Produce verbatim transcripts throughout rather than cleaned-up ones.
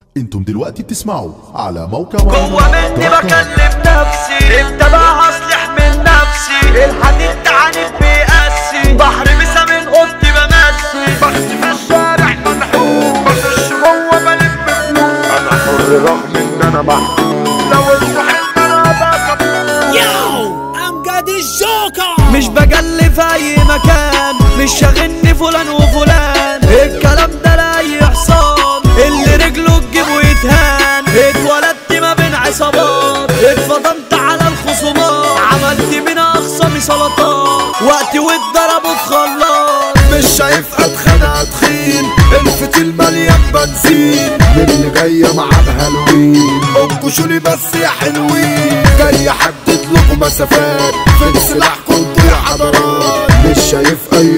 انتم دلوقتي بتسمعوا على موقع جوه مني بكلم نفسي، امتى بقى هصلح من نفسي؟ الحديد تعاني بيقاسي، بحر مسا من اوضتي بمسي، بخسي في الشارع منحوم، بخش جوه بلف فلوس، انا حر رغم ان انا محبوب، لو الصحيح انا بكبر. يو امجد الجوكر، مش بجلي في اي مكان، مش شاغلني فلان وفلان، الكلام ده لاي حصان اللي رجله تجيبه يتهان. اتولدت ما بين عصابات، اتفضمت على الخصومات، عملت من اخصامي سلطات، وقتي واتضربوا في خلاط. مش شايف اتخانق تخين، الفتيل مليان بنزين، اللي جاية مع الهالوين انكشولي بس يا حلوين، جاي احدد لكم مسافات في سلاحكم انتوا يا حضرات، مش شايف اي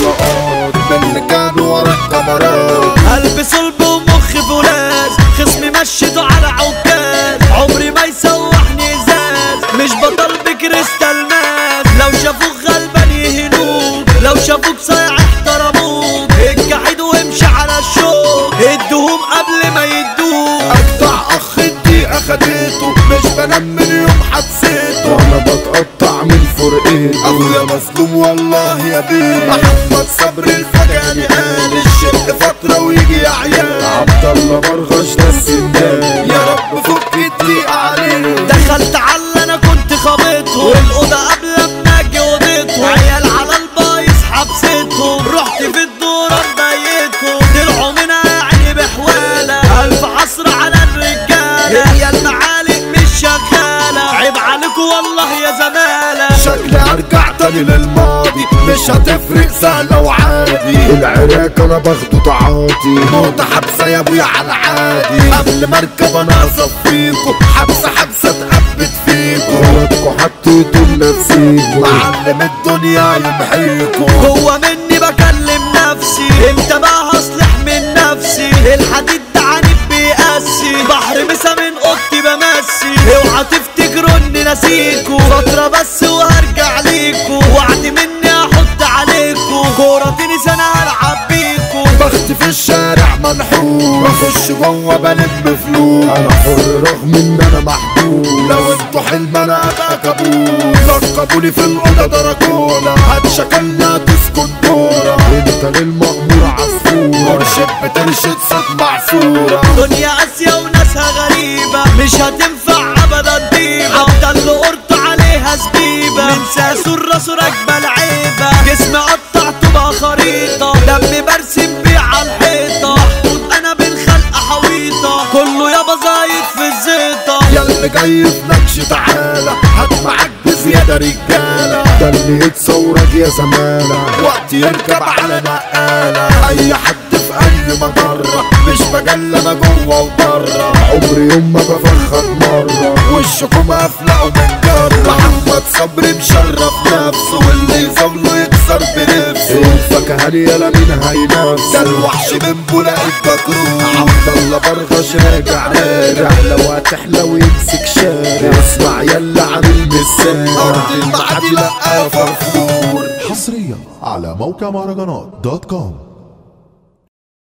طلقات من اللي كانوا ورا الكاميرات. قلبي صلب ومخي فولاذ، خصمي مشيته على عكاز، عمري ما يسوحني ازاز، مش بطل بكريستال ماس، لو شافوك غلبان يهنوك، لو شافوك صايع احترموك، الجحيد وامشي على الشوك، ادوهم قبل ما يدوك. اجدع اخ الدقيقة خديته، مش بنام من يوم حبسيته، انا بتقطع من فرقته، اخويا مظلوم والله يا بيه. محمد صبري الفجاني قال الشق فترة ويجي يا عيال، عبد الله برغش ده السندان، يا رب فك الضيقة عليه. دخلت على انا كنت خابطهم، والاوضه قبل ما اجي اوضتهم، عيال على البايظ حبستهم، رحت في الدورة مبيتهم، طلعوا منها عيني بحوالة، الف حصر على الرجالة، هي المعالق مش شغالة، عيب عليكوا والله يا زمالة. شكلي ارجع تاني للماضي، مش هتفرق سهلة وعادي، العراك انا باخده تعاطي، موتة حبسة يا ابويا على العادي، قبل ما اركب انا اصفيكوا، حبسة حبسة اتقبت فيكوا، غلطكوا حطيتوا لنفسيكوا، معلم الدنيا يمحيكوا. جوه مني بكلم نفسي، امتى بقى هصلح من نفسي؟ الحديد تعاني بيقاسي، بحر مسا من اوضتي بمسي، اوعى تفتكروا اني ناسيكوا، فترة بس وهرجع ليكوا، وعد مني احط عليكوا، كورة تنس انا هلعب بيكوا. بختي في الشارع منحوس، بخش جوه بلم فلوس، انا حر رغم ان انا محبوس، لو انتوا حلم انا ابقى كابوس، لقبولي في الاوضه دراكولا، هتشكلنا تسكن دورة، انت للمأمور عصفور، مرشد بترشد صوت معصورة. دنيا قاسية وناسها غريبة، مش هتنفع ابدا ديبة، عبد اللي قرط عليها زبيبة، من ساسو الراس راكبة العيبة، جسمي قطعته بقى خريطة، دمي برسم بيه على الحيطة، محطوط انا بالخلق حويطة، كله يابا زايد في الزيطة. ياللي جاي في نكش تعالى، هات معاك بزيادة رجالة، ده اللي يتصورك يا زمالة، وقت يركب على نقالة، اي حد في اي مجرة، مش بجلى انا جوه وبره، عمري يوم ما بفخد مرة، وشكم افلقوا من جرة. محمد صبري مشرف نفسه، واللي يزاوله يكسر بنفسه، الفاكهة يالا مين هينافسه، ده الوحش من بولاق البكروت، عبد الله برغش راجع راجع، لو هتحلى ويمسك شارع، اسمع يلا عامل مساء، ارض المعادي لقى فرفور. حصريا على موقع مهرجانات دوت كوم.